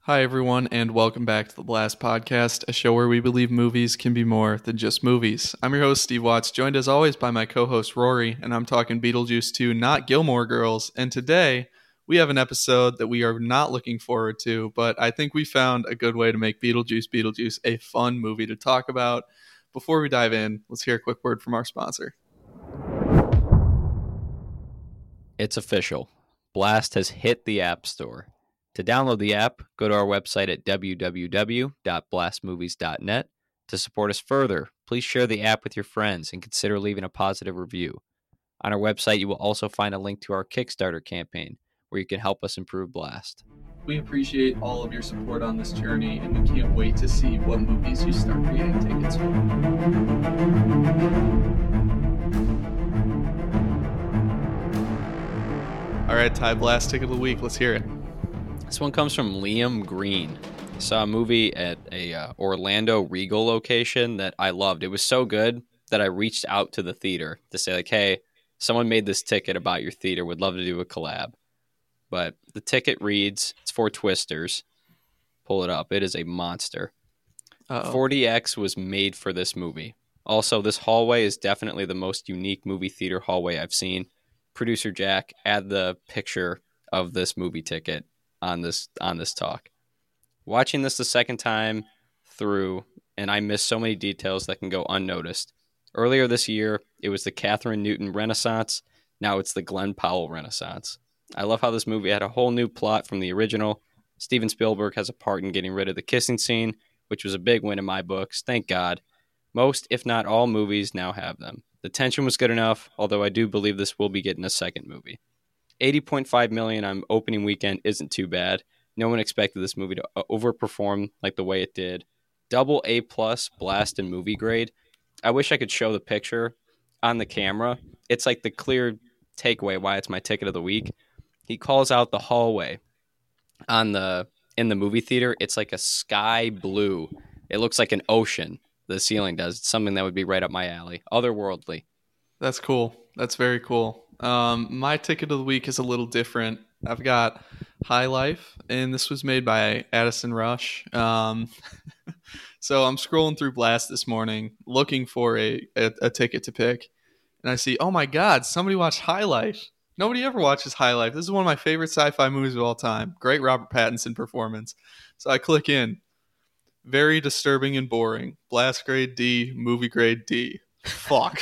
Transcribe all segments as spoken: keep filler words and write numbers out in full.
Hi, everyone, and welcome back to the Blast Podcast, a show where we believe movies can be more than just movies. I'm your host, Steve Watts, joined as always by my co-host, Rory, and I'm talking Beetlejuice two, not Gilmore Girls. And today, we have an episode that we are not looking forward to, but I think we found a good way to make Beetlejuice Beetlejuice a fun movie to talk about. Before we dive in, let's hear a quick word from our sponsor. It's official. Blast has hit the App Store. To download the app, go to our website at w w w dot blast movies dot net. To support us further, please share the app with your friends and consider leaving a positive review. On our website, you will also find a link to our Kickstarter campaign, where you can help us improve Blast. We appreciate all of your support on this journey, and we can't wait to see what movies you start creating tickets for. All right, Ty Blast ticket of the week. Let's hear it. This one comes from Liam Green. I saw a movie at a uh, Orlando Regal location that I loved. It was so good that I reached out to the theater to say, like, hey, someone made this ticket about your theater. Would love to do a collab. But the ticket reads, it's for Twisters. Pull it up. It is a monster. Uh-oh. forty X was made for this movie. Also, this hallway is definitely the most unique movie theater hallway I've seen. Producer Jack, add the picture of this movie ticket on this on this talk. Watching this the second time through, and I missed so many details that can go unnoticed. Earlier this year, it was the Catherine Newton Renaissance. Now it's the Glenn Powell Renaissance. I love how this movie had a whole new plot from the original. Steven Spielberg has a part in getting rid of the kissing scene, which was a big win in my books. Thank God. Most, if not all, movies now have them. The tension was good enough, although I do believe this will be getting a second movie. eighty point five million dollars on opening weekend isn't too bad. No one expected this movie to overperform like the way it did. Double A plus Blast and movie grade. I wish I could show the picture on the camera. It's like the clear takeaway why it's my ticket of the week. He calls out the hallway on the in the movie theater. It's like a sky blue. It looks like an ocean. The ceiling does. It's something that would be right up my alley. Otherworldly. That's cool. That's very cool. Um, my ticket of the week is a little different. I've got High Life, and this was made by Addison Rush. Um, so I'm scrolling through Blast this morning, looking for a, a, a ticket to pick, and I see, oh my God, somebody watched High Life. Nobody ever watches High Life. This is one of my favorite sci-fi movies of all time. Great Robert Pattinson performance. So I click in. Very disturbing and boring. Blast grade D, movie grade D. Fuck.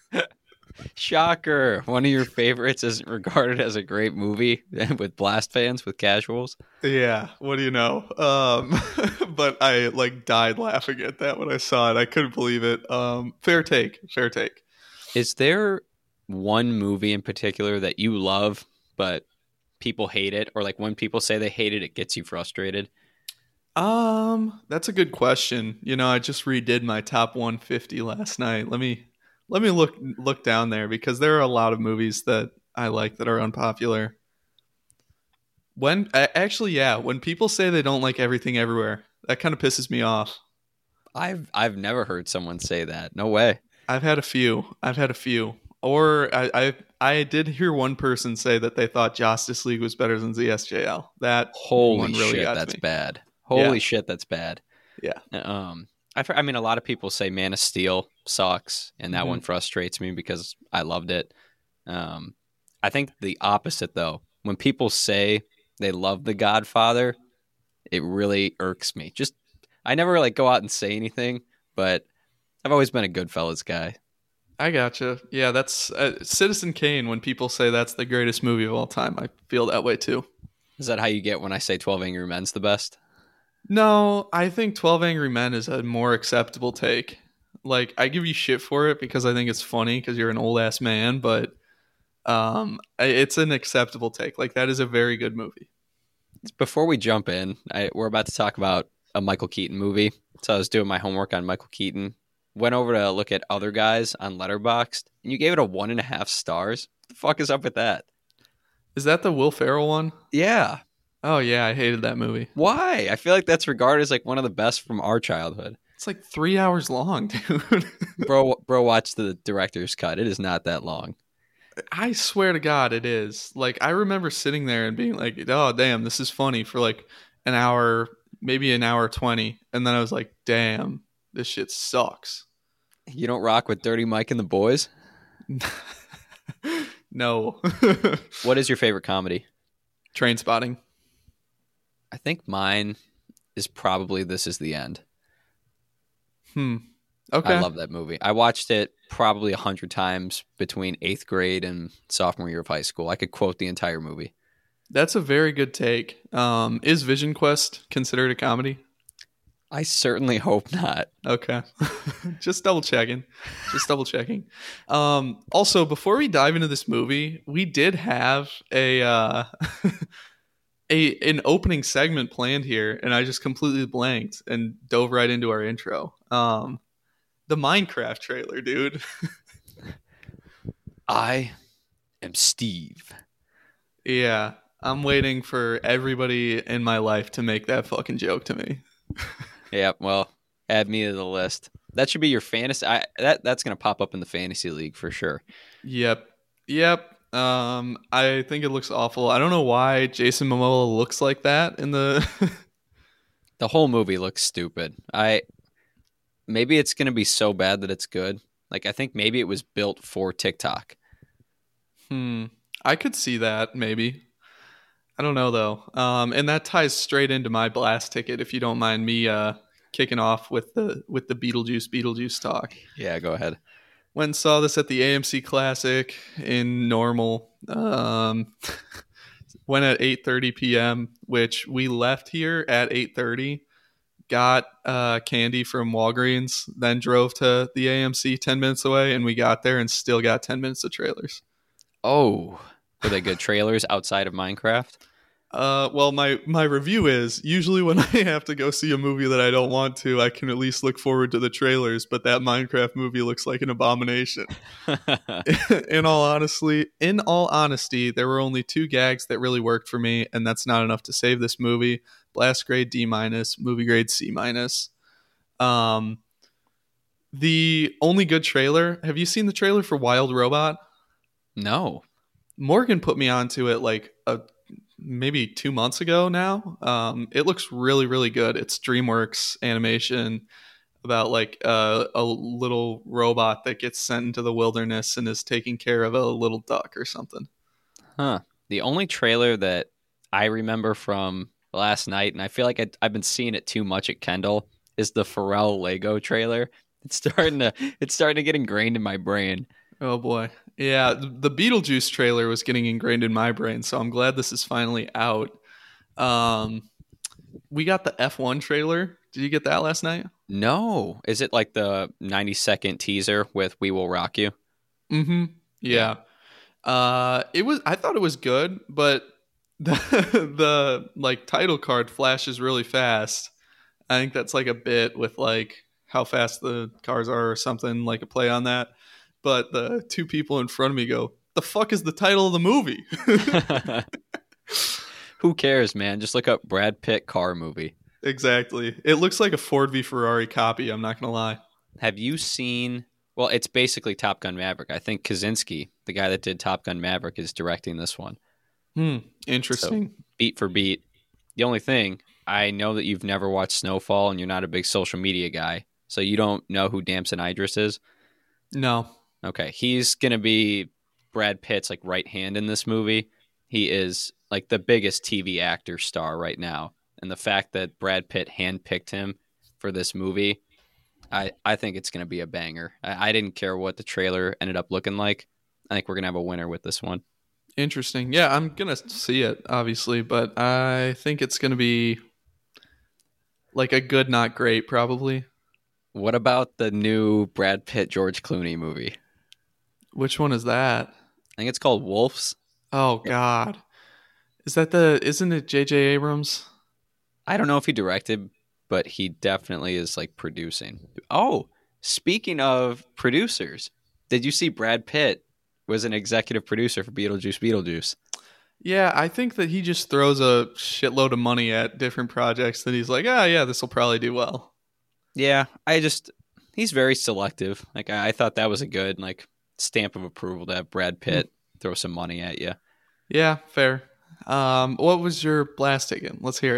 Shocker. One of your favorites isn't regarded as a great movie with Blast fans, with casuals. Yeah, what do you know? Um, but I like died laughing at that when I saw it. I couldn't believe it. Um, fair take. Fair take. Is there one movie in particular that you love, but people hate it? Or like when people say they hate it, it gets you frustrated? Um, that's a good question. You know, I just redid my top one fifty last night. Let me let me look look down there because there are a lot of movies that I like that are unpopular. When actually, yeah, when people say they don't like Everything Everywhere, that kind of pisses me off. I've I've never heard someone say that. No way. I've had a few. I've had a few. Or I I, I did hear one person say that they thought Justice League was better than Z S J L. That Holy one really shit, got to that's me. bad. Holy Yeah. shit, that's bad. Yeah. Um, I've, I mean, a lot of people say Man of Steel sucks, and that Mhm. one frustrates me because I loved it. Um, I think the opposite, though. When people say they love The Godfather, it really irks me. Just, I never like go out and say anything, but I've always been a Goodfellas guy. I gotcha. Yeah, that's uh, Citizen Kane. When people say that's the greatest movie of all time, I feel that way too. Is that how you get when I say twelve Angry Men's the best? No, I think twelve Angry Men is a more acceptable take. Like, I give you shit for it because I think it's funny because you're an old ass man, but um, I- it's an acceptable take. Like, that is a very good movie. Before we jump in, I, we're about to talk about a Michael Keaton movie. So I was doing my homework on Michael Keaton. Went over to look at other guys on Letterboxd, and you gave it a one and a half stars. What the fuck is up with that? Is that the Will Ferrell one? Yeah. Oh, yeah, I hated that movie. Why? I feel like that's regarded as like one of the best from our childhood. It's like three hours long, dude. Bro, bro, watch the director's cut. It is not that long. I swear to God, it is. Like, I remember sitting there and being like, oh, damn, this is funny for like an hour, maybe an hour twenty, and then I was like, damn, this shit sucks. You don't rock with Dirty Mike and the Boys? No. What is your favorite comedy? Trainspotting. I think mine is probably This Is the End. Hmm. Okay. I love that movie. I watched it probably a hundred times between eighth grade and sophomore year of high school. I could quote the entire movie. That's a very good take. Um, is Vision Quest considered a comedy? I certainly hope not. Okay. Just double checking. Just double checking. Um, also, before we dive into this movie, we did have a uh, a an opening segment planned here, and I just completely blanked and dove right into our intro. Um, the Minecraft trailer, dude. I am Steve. Yeah, I'm waiting for everybody in my life to make that fucking joke to me. Yeah, well, add me to the list. That should be your fantasy. I, that that's gonna pop up in the fantasy league for sure. Yep. Yep. Um, I think it looks awful. I don't know why Jason Momoa looks like that in the. The whole movie looks stupid. I maybe it's gonna be so bad that it's good. Like I think maybe it was built for TikTok. Hmm. I could see that maybe. I don't know though. Um, and that ties straight into my blast ticket. If you don't mind me uh kicking off with the with the Beetlejuice Beetlejuice talk. Yeah, go ahead. Went and saw this at the A M C Classic in Normal. Um, went at eight thirty p.m., which we left here at eight thirty. Got uh, candy from Walgreens, then drove to the A M C ten minutes away, and we got there and still got ten minutes of trailers. Oh, were they good trailers outside of Minecraft? Uh, well, my, my review is usually when I have to go see a movie that I don't want to, I can at least look forward to the trailers, but that Minecraft movie looks like an abomination. in all honestly, in all honesty, there were only two gags that really worked for me, and that's not enough to save this movie. Blast grade D minus, movie grade C minus. Um, the only good trailer. Have you seen the trailer for Wild Robot? No. Morgan put me onto it like a maybe two months ago now. Um, it looks really, really good. It's DreamWorks animation about like uh, a little robot that gets sent into the wilderness and is taking care of a little duck or something. Huh. The only trailer that I remember from last night, and I feel like I, I've been seeing it too much at Kendall, is the Pharrell Lego trailer. It's starting to it's starting to get ingrained in my brain. Oh boy. Yeah, the Beetlejuice trailer was getting ingrained in my brain, so I'm glad this is finally out. Um, we got the F one trailer. Did you get that last night? No. Is it like the ninety second teaser with We Will Rock You? Mm-hmm. Yeah. Uh, it was. I thought it was good, but the the like title card flashes really fast. I think that's like a bit with like how fast the cars are or something, like a play on that. But the two people in front of me go, the fuck is the title of the movie? Who cares, man? Just look up Brad Pitt car movie. Exactly. It looks like a Ford v Ferrari copy. I'm not going to lie. Have you seen... Well, it's basically Top Gun Maverick. I think Kaczynski, the guy that did Top Gun Maverick, is directing this one. Hmm. Interesting. So, beat for beat. The only thing, I know that you've never watched Snowfall and you're not a big social media guy, so you don't know who Damson Idris is? No. Okay, he's going to be Brad Pitt's like right hand in this movie. He is like the biggest T V actor star right now. And the fact that Brad Pitt handpicked him for this movie, I, I think it's going to be a banger. I, I didn't care what the trailer ended up looking like. I think we're going to have a winner with this one. Interesting. Yeah, I'm going to see it, obviously, but I think it's going to be like a good, not great, probably. What about the new Brad Pitt, George Clooney movie? Which one is that? I think it's called Wolves. Oh God, is that the? Isn't it J J Abrams? I don't know if he directed, but he definitely is like producing. Oh, speaking of producers, did you see Brad Pitt was an executive producer for Beetlejuice Beetlejuice? Yeah, I think that he just throws a shitload of money at different projects that he's like, ah, yeah, this will probably do well. Yeah, I just he's very selective. Like I, I thought that was a good like stamp of approval to have Brad Pitt mm. throw some money at you. Yeah, fair. Um, what was your blast ticket? Let's hear it.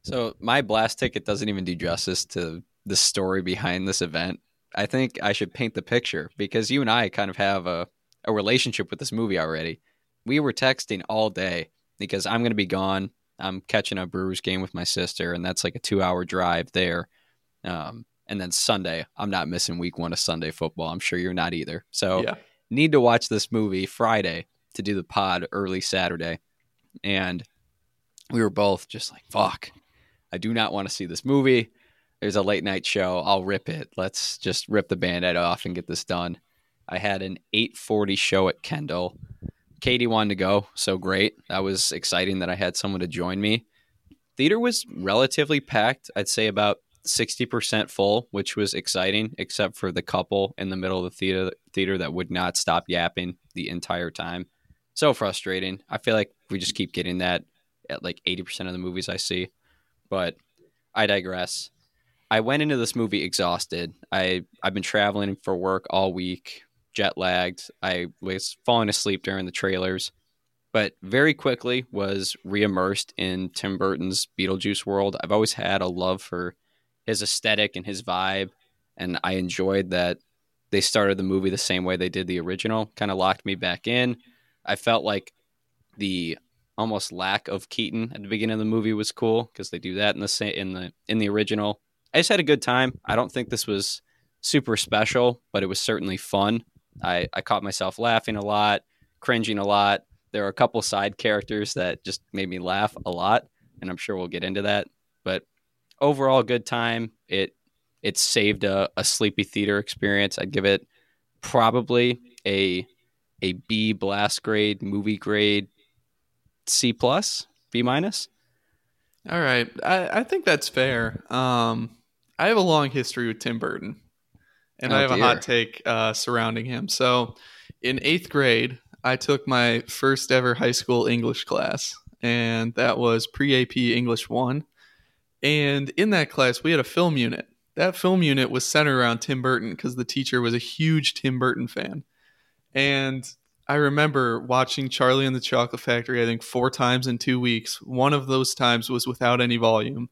So my blast ticket doesn't even do justice to the story behind this event. I think I should paint the picture because you and I kind of have a, a relationship with this movie already. We were texting all day because I'm going to be gone. I'm catching a Brewers game with my sister, and that's like a two-hour drive there. Um, and then Sunday, I'm not missing week one of Sunday football. I'm sure you're not either. So Yeah. need to watch this movie Friday to do the pod early Saturday. And we were both just like, fuck, I do not want to see this movie. There's a late night show. I'll rip it. Let's just rip the Band-Aid off and get this done. I had an eight forty show at Kendall. Katie wanted to go, so great. That was exciting that I had someone to join me. Theater was relatively packed. I'd say about sixty percent full, which was exciting, except for the couple in the middle of the theater, theater that would not stop yapping the entire time. So frustrating. I feel like we just keep getting that at like eighty percent of the movies I see. But I digress. I went into this movie exhausted. I, I've been traveling for work all week, jet lagged. I was falling asleep during the trailers, but very quickly was re-immersed in Tim Burton's Beetlejuice world. I've always had a love for his aesthetic and his vibe, and I enjoyed that they started the movie the same way they did the original. Kind of locked me back in. I felt like the almost lack of Keaton at the beginning of the movie was cool because they do that in the in the in the original. I just had a good time. I don't think this was super special, but it was certainly fun. I, I caught myself laughing a lot, cringing a lot. There are a couple side characters that just made me laugh a lot, and I'm sure we'll get into that. But overall, good time. It it saved a, a sleepy theater experience. I'd give it probably a a B blast grade, movie grade, C plus, B minus. All right. I, I think that's fair. Um, I have a long history with Tim Burton, and Oh, I have dear. a hot take uh, surrounding him. So in eighth grade, I took my first ever high school English class, and that was pre-A P English one. And in that class, we had a film unit. That film unit was centered around Tim Burton because the teacher was a huge Tim Burton fan. And I remember watching Charlie and the Chocolate Factory, I think, four times in two weeks. One of those times was without any volume.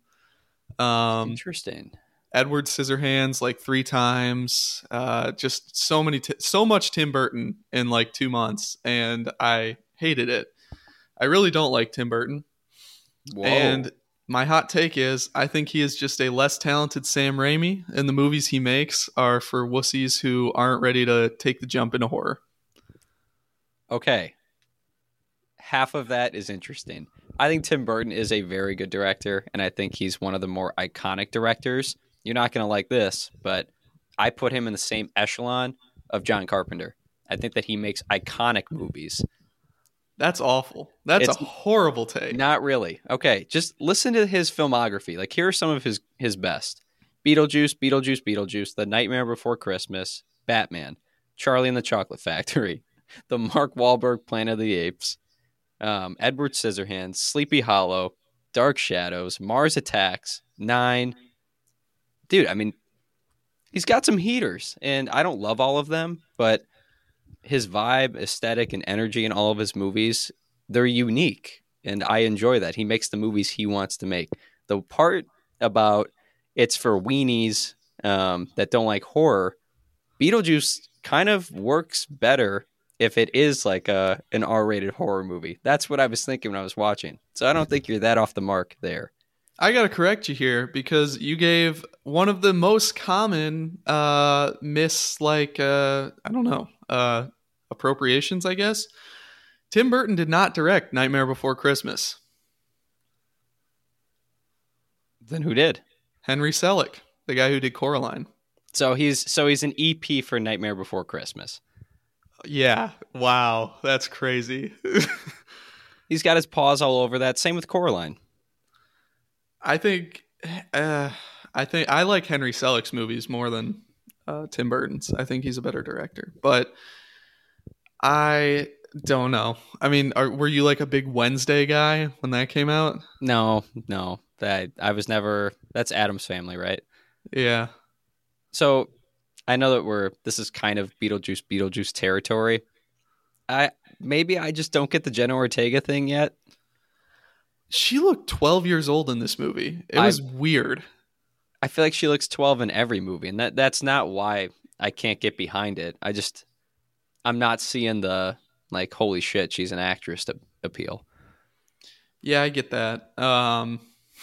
Um, Interesting. Edward Scissorhands like three times. Uh, just so many, t- so much Tim Burton in like two months, and I hated it. I really don't like Tim Burton. Whoa. And my hot take is, I think he is just a less talented Sam Raimi, and the movies he makes are for wussies who aren't ready to take the jump into horror. Okay. Half of that is interesting. I think Tim Burton is a very good director, and I think he's one of the more iconic directors. You're not going to like this, but I put him in the same echelon of John Carpenter. I think that he makes iconic movies. That's awful. That's It's a horrible take. Not really. Okay, just listen to his filmography. Like, here are some of his, his best. Beetlejuice, Beetlejuice, Beetlejuice, The Nightmare Before Christmas, Batman, Charlie and the Chocolate Factory, the Mark Wahlberg Planet of the Apes, um, Edward Scissorhands, Sleepy Hollow, Dark Shadows, Mars Attacks, Nine. Dude, I mean, he's got some heaters, and I don't love all of them, but his vibe, aesthetic, and energy in all of his movies, they're unique, and I enjoy that. He makes the movies he wants to make. The part about it's for weenies um, that don't like horror, Beetlejuice kind of works better if it is like a an R-rated horror movie. That's what I was thinking when I was watching. So I don't think you're that off the mark there. I got to correct you here because you gave one of the most common uh, miss, like, uh, I don't know, uh, appropriations, I guess. Tim Burton did not direct Nightmare Before Christmas. Then who did? Henry Selick, the guy who did Coraline. So he's so he's an E P for Nightmare Before Christmas. Yeah. Wow. That's crazy. He's got his paws all over that. Same with Coraline. I think, uh, I think I like Henry Selick's movies more than uh, Tim Burton's. I think he's a better director, but I don't know. I mean, are, were you like a big Wednesday guy when that came out? No, no. That I was never. That's Addams Family, right? Yeah. So I know that we're. This is kind of Beetlejuice, Beetlejuice territory. I maybe I just don't get the Jenna Ortega thing yet. She looked twelve years old in this movie. It I was weird. I feel like she looks twelve in every movie, and that that's not why I can't get behind it. I just I'm not seeing the like holy shit, she's an actress to appeal. Yeah, I get that. Um,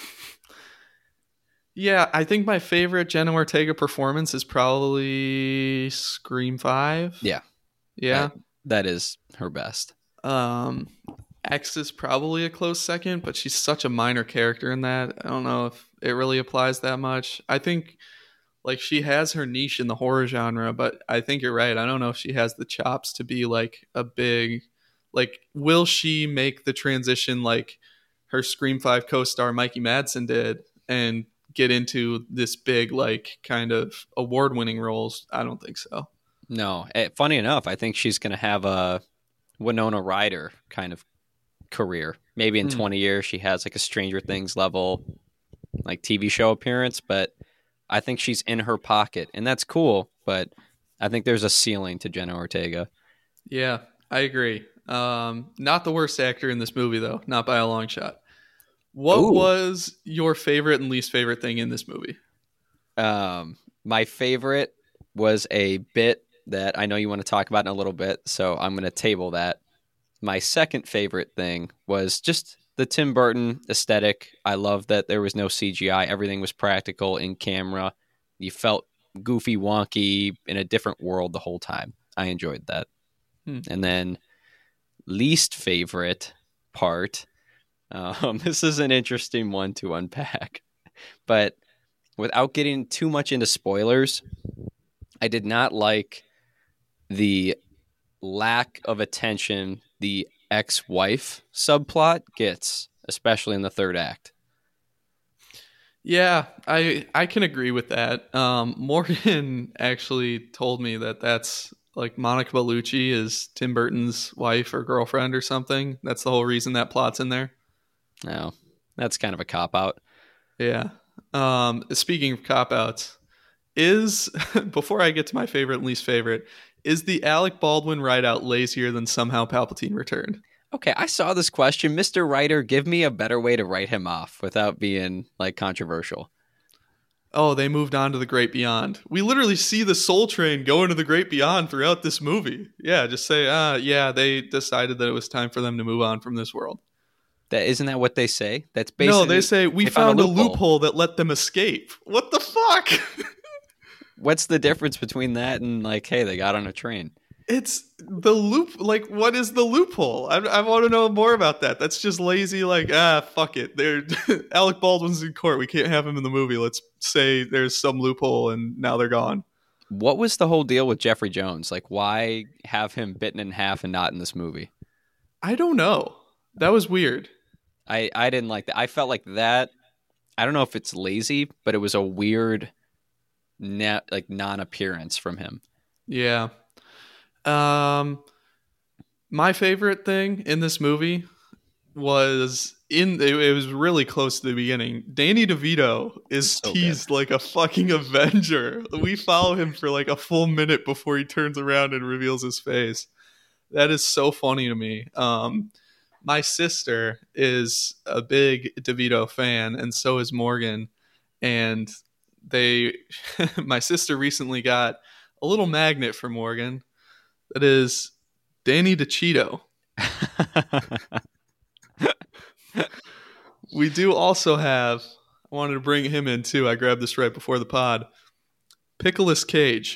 yeah, I think my favorite Jenna Ortega performance is probably Scream five. Yeah, Yeah. that, that is her best. Um, X is probably a close second, but she's such a minor character in that. I don't know if it really applies that much. I think like she has her niche in the horror genre, but I think you're right. I don't know if she has the chops to be like a big, like, will she make the transition like her Scream five co-star Mikey Madsen did and get into this big, like, kind of award-winning roles? I don't think so. No, eh, funny enough, I think she's going to have a Winona Ryder kind of career. Maybe in Hmm. twenty years she has like a Stranger Things level like T V show appearance, but I think she's in her pocket, and that's cool, but I think there's a ceiling to Jenna Ortega. Yeah, I agree. Um, not the worst actor in this movie, though, not by a long shot. What Ooh. was your favorite and least favorite thing in this movie? Um, my favorite was a bit that I know you want to talk about in a little bit, so I'm going to table that. My second favorite thing was just the Tim Burton aesthetic. I love that there was no C G I. Everything was practical in camera. You felt goofy, wonky in a different world the whole time. I enjoyed that. Hmm. And then least favorite part. Um, this is an interesting one to unpack. But without getting too much into spoilers, I did not like the lack of attention the ex-wife subplot gets, especially in the third act. Yeah, I I can agree with that. Um, Morgan actually told me that that's like Monica Bellucci is Tim Burton's wife or girlfriend or something. That's the whole reason that plot's in there. No, that's kind of a cop-out. Yeah. Um, speaking of cop outs, is before I get to my favorite and least favorite, is the Alec Baldwin write out lazier than Somehow Palpatine Returned? Okay, I saw this question. Mister Writer, give me a better way to write him off without being like controversial. Oh, they moved on to the Great Beyond. We literally see the Soul Train go into the Great Beyond throughout this movie. Yeah, just say, ah, yeah, they decided that it was time for them to move on from this world. That isn't that what they say? That's basically No, they say we they found, found a a loophole. loophole that let them escape. What the fuck? What's the difference between that and like, hey, they got on a train? It's the loop. Like, what is the loophole? I, I want to know more about that. That's just lazy. Like, ah, fuck it. They're Alec Baldwin's in court. We can't have him in the movie. Let's say there's some loophole, and now they're gone. What was the whole deal with Jeffrey Jones? Like, why have him bitten in half and not in this movie? I don't know. That was weird. I I didn't like that. I felt like that. I don't know if it's lazy, but it was a weird, net like non-appearance from him. Yeah. Um, my favorite thing in this movie was in it, it was really close to the beginning. Danny DeVito is So teased like a fucking Avenger. We follow him for like a full minute before he turns around and reveals his face. That is so funny to me. Um, my sister is a big DeVito fan, and so is Morgan. And they, my sister recently got a little magnet for Morgan that is Danny DeCito. We do also have, I wanted to bring him in too. I grabbed this right before the pod. Pickles Cage.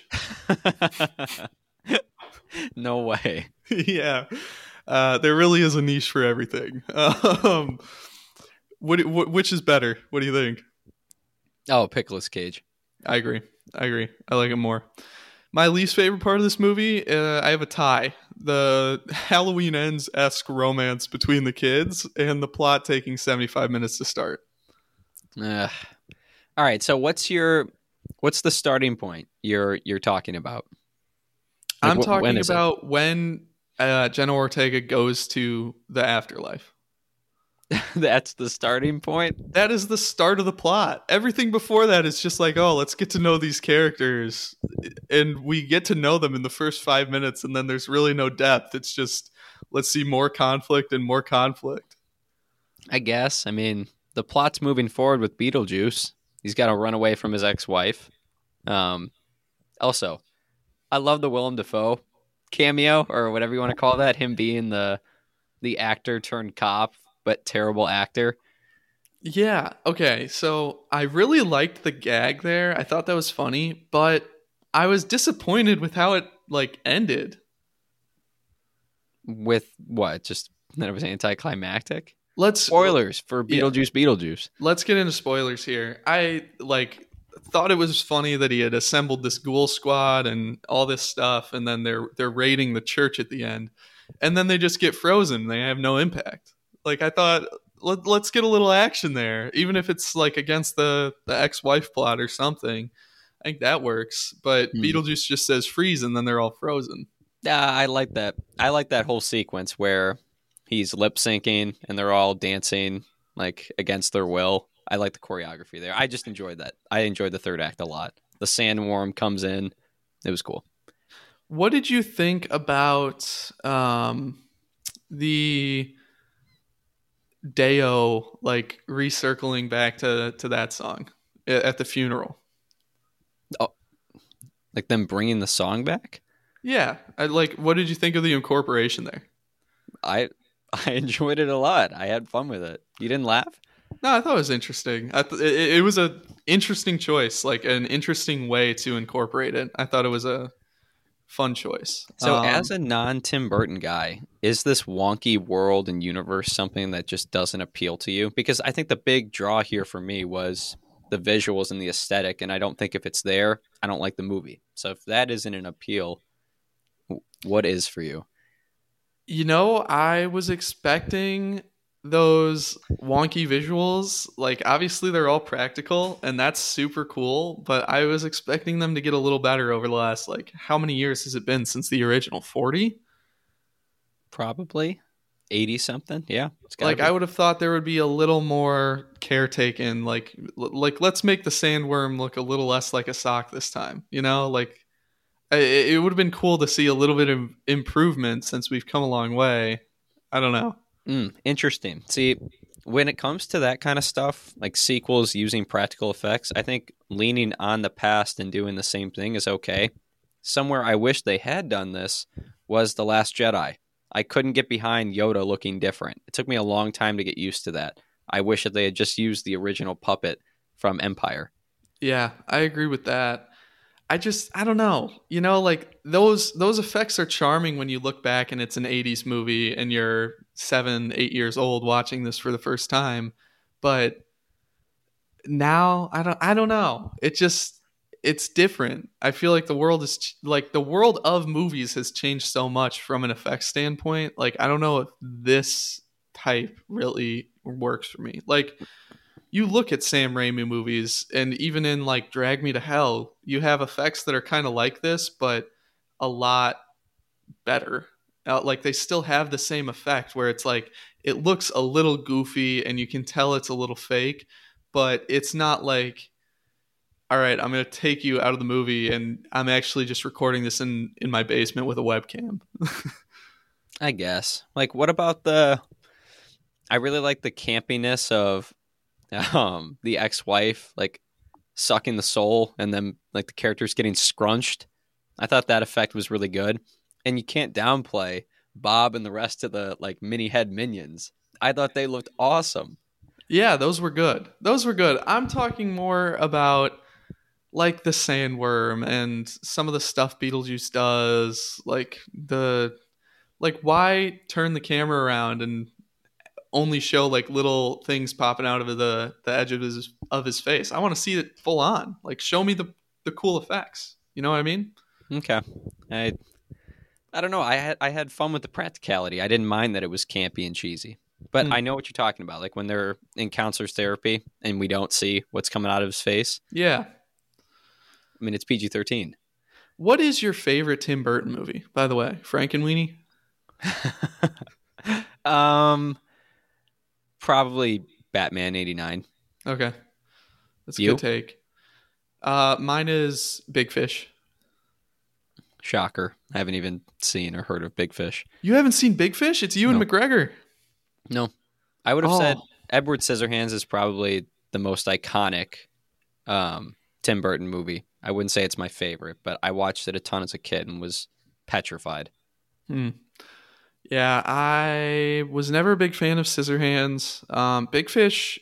No way. Yeah. Uh, there really is a niche for everything. Um, what, what, which is better? What do you think? Oh, Pickles Cage. I agree. I agree. I like it more. My least favorite part of this movie, uh, I have a tie. The Halloween Ends-esque romance between the kids and the plot taking seventy-five minutes to start. Ugh. All right. So what's your what's the starting point you're you're talking about? Like, I'm wh- when talking is it? about when uh, Jenna Ortega goes to the afterlife. That's the starting point. That is the start of the plot. Everything before that is just like, oh, let's get to know these characters. And we get to know them in the first five minutes, and then there's really no depth. It's just, let's see more conflict and more conflict. I guess. I mean, the plot's moving forward with Beetlejuice. He's got to run away from his ex-wife. Um, also, I love the Willem Dafoe cameo, or whatever you want to call that. Him being the the actor turned cop, but terrible actor. Yeah. Okay. So I really liked the gag there. I thought that was funny, but I was disappointed with how it like ended. With what? Just that it was anticlimactic. Let's Spoilers for yeah, Beetlejuice. Beetlejuice. let's get into spoilers here. I like thought it was funny that he had assembled this ghoul squad and all this stuff, and then they're they're raiding the church at the end, and then they just get frozen. They have no impact. Like I thought, let, let's get a little action there, even if it's like against the the ex-wife plot or something. I think that works. But Hmm. Beetlejuice just says freeze, and then they're all frozen. Yeah, I like that. I like that whole sequence where he's lip syncing and they're all dancing like against their will. I like the choreography there. I just enjoyed that. I enjoyed the third act a lot. The sandworm comes in. It was cool. What did you think about um, the Deo like recircling back to to that song a- at the funeral? Oh, like them bringing the song back? Yeah, I like. What did you think of the incorporation there? I I enjoyed it a lot. I had fun with it. You didn't laugh? No, I thought it was interesting. I th- it, it was a interesting choice, like an interesting way to incorporate it. I thought it was a fun choice. So, Um, as a non Tim Burton guy, is this wonky world and universe something that just doesn't appeal to you? Because I think the big draw here for me was the visuals and the aesthetic, and I don't think if it's there, I don't like the movie. So, if that isn't an appeal, w- what is for you? you know, I was expecting those wonky visuals. Like, obviously, they're all practical, and that's super cool. But I was expecting them to get a little better over the last, like, how many years has it been since the original? forty? Probably eighty something. Yeah, it's gotta Like be. I would have thought there would be a little more caretaken. Like, l- like let's make the sandworm look a little less like a sock this time. You know, like I- it, it would have been cool to see a little bit of improvement since we've come a long way. I don't know. Mm, interesting. See, when it comes to that kind of stuff, like sequels using practical effects, I think leaning on the past and doing the same thing is okay. Somewhere I wish they had done this was The Last Jedi. I couldn't get behind Yoda looking different. It took me a long time to get used to that. I wish that they had just used the original puppet from Empire. Yeah, I agree with that. I just I don't know. You know, like those those effects are charming when you look back and it's an eighties movie and you're seven, eight years old watching this for the first time. But now I don't I don't know. It just it's different. I feel like the world is ch- like the world of movies has changed so much from an effects standpoint. Like I don't know if this type really works for me. Like you look at Sam Raimi movies and even in like Drag Me to Hell, you have effects that are kind of like this but a lot better. Uh, like they still have the same effect where it's like it looks a little goofy and you can tell it's a little fake, but it's not like all right, I'm going to take you out of the movie and I'm actually just recording this in in my basement with a webcam. I guess. Like, what about the. I really like the campiness of um, the ex wife, like sucking the soul and then like the characters getting scrunched. I thought that effect was really good. And you can't downplay Bob and the rest of the like mini head minions. I thought they looked awesome. Yeah, those were good. Those were good. I'm talking more about like the sandworm and some of the stuff Beetlejuice does, like the like why turn the camera around and only show like little things popping out of the the edge of his of his face. I want to see it full on. Like show me the the cool effects. You know what I mean? Okay. I I don't know. I had I had fun with the practicality. I didn't mind that it was campy and cheesy. But Hmm. I know what you're talking about. Like when they're in counselor's therapy and we don't see what's coming out of his face. Yeah. I mean, it's P G thirteen. What is your favorite Tim Burton movie, by the way? Frankenweenie? um, probably Batman eighty-nine. Okay. That's a You? good take. Uh mine is Big Fish. Shocker. I haven't even seen or heard of Big Fish. You haven't seen Big Fish? It's Ewan No. McGregor. No. I would have Oh. said Edward Scissorhands is probably the most iconic um, Tim Burton movie. I wouldn't say it's my favorite, but I watched it a ton as a kid and was petrified. Hmm. Yeah, I was never a big fan of Scissorhands. Um, Big Fish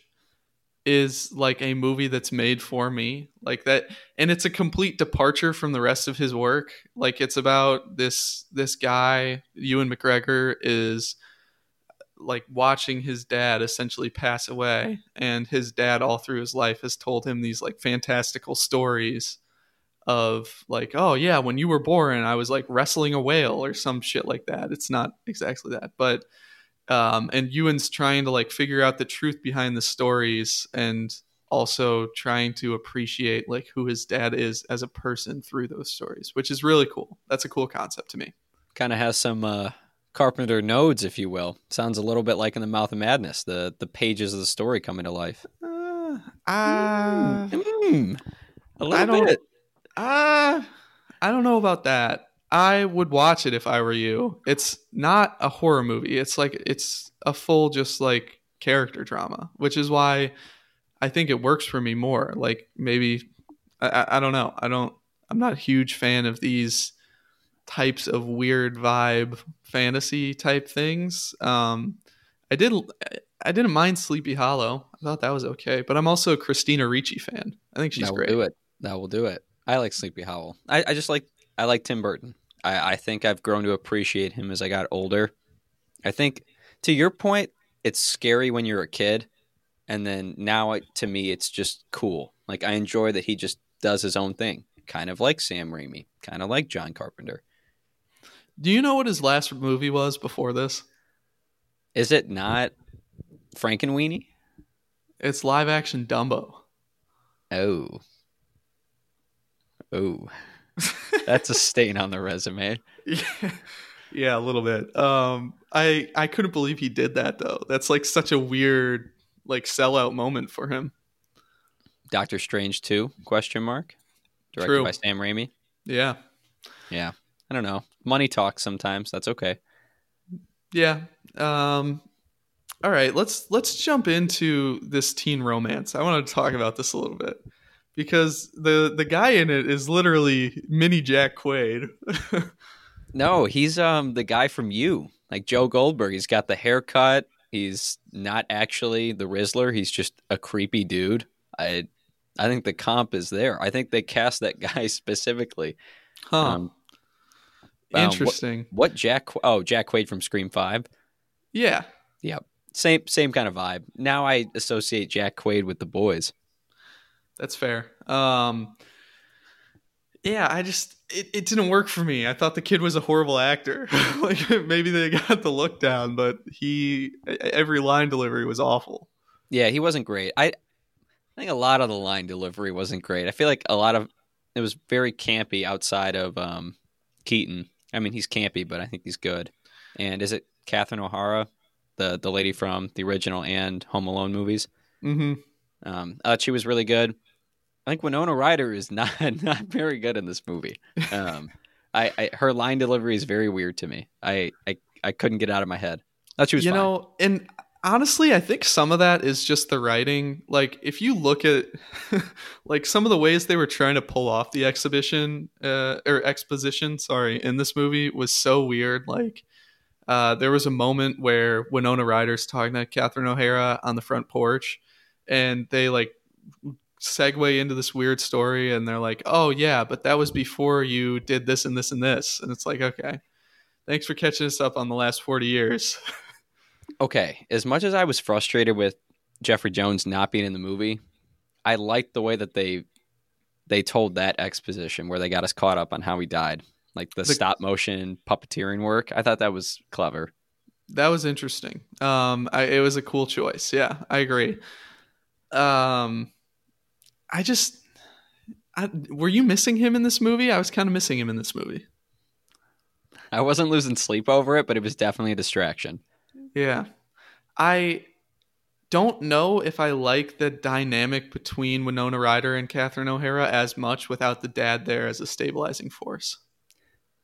is like a movie that's made for me, like that, and it's a complete departure from the rest of his work. Like it's about this this guy, Ewan McGregor, is like watching his dad essentially pass away, and his dad all through his life has told him these like fantastical stories of like, oh yeah, when you were born I was like wrestling a whale or some shit like that. It's not exactly that, but um and Ewan's trying to like figure out the truth behind the stories, and also trying to appreciate like who his dad is as a person through those stories, which is really cool. That's a cool concept to me. Kind of has some uh, Carpenter nodes, if you will. Sounds a little bit like in The Mouth of Madness, the the pages of the story coming to life. uh, uh, Mm, a I little don't bit. uh, I don't know about that. I would watch it if I were you. It's not a horror movie. It's like it's a full just like character drama, which is why I think it works for me more. Like maybe I, I I don't know. I don't. I'm not a huge fan of these types of weird vibe fantasy type things. Um, I did. I didn't mind Sleepy Hollow. I thought that was okay. But I'm also a Christina Ricci fan. I think she's That will great. do it. That will do it. I like Sleepy Hollow. I, I just like I like Tim Burton. I, I think I've grown to appreciate him as I got older. I think to your point, it's scary when you're a kid, and then now it, to me, it's just cool. Like I enjoy that he just does his own thing, kind of like Sam Raimi, kind of like John Carpenter. Do you know what his last movie was before this? Is it not Frankenweenie? It's live action Dumbo. Oh, oh, that's a stain on the resume. Yeah, yeah, a little bit. Um, I I couldn't believe he did that though. That's like such a weird like sellout moment for him. Doctor Strange two? Question mark. Directed True. by Sam Raimi. Yeah, Yeah, I don't know. Money talks sometimes. That's okay. yeah. Um, all right, let's let's jump into this teen romance. I want to talk about this a little bit because the the guy in it is literally mini Jack Quaid. No, he's um the guy from You, like Joe Goldberg. He's got the haircut. He's not actually the Rizzler. He's just a creepy dude. I I think the comp is there. I think they cast that guy specifically. Huh. Um, um, what, Interesting. what Jack? Oh, Jack Quaid from Scream Five. Yeah. Yep. Same same kind of vibe. Now I associate Jack Quaid with The Boys. That's fair. Um, yeah, I just it, it didn't work for me. I thought the kid was a horrible actor. Like maybe they got the look down, but he every line delivery was awful. Yeah, he wasn't great. I I think a lot of the line delivery wasn't great. I feel like a lot of it was very campy outside of um, Keaton. I mean, he's campy, but I think he's good. And is it Catherine O'Hara, the the lady from the original and Home Alone movies? Mm-hmm. Um, I thought she was really good. I think Winona Ryder is not not very good in this movie. Um, I, I her line delivery is very weird to me. I I, I couldn't get it out of my head. I thought she was You fine. know, and honestly, I think some of that is just the writing. Like, if you look at like some of the ways they were trying to pull off the exhibition uh, or exposition, sorry, in this movie was so weird. Like, uh, there was a moment where Winona Ryder's talking to Catherine O'Hara on the front porch, and they like segue into this weird story, and they're like, "Oh yeah, but that was before you did this and this and this," and it's like, okay, thanks for catching us up on the last forty years. Okay, as much as I was frustrated with Jeffrey Jones not being in the movie, I liked the way that they they told that exposition where they got us caught up on how he died, like the, The- stop motion puppeteering work. I thought that was clever. That was interesting. Um, I, it was a cool choice. Yeah, I agree. Um, I just, I, were you missing him in this movie? I was kind of missing him in this movie. I wasn't losing sleep over it, but it was definitely a distraction. Yeah, I don't know if I like the dynamic between Winona Ryder and Catherine O'Hara as much without the dad there as a stabilizing force.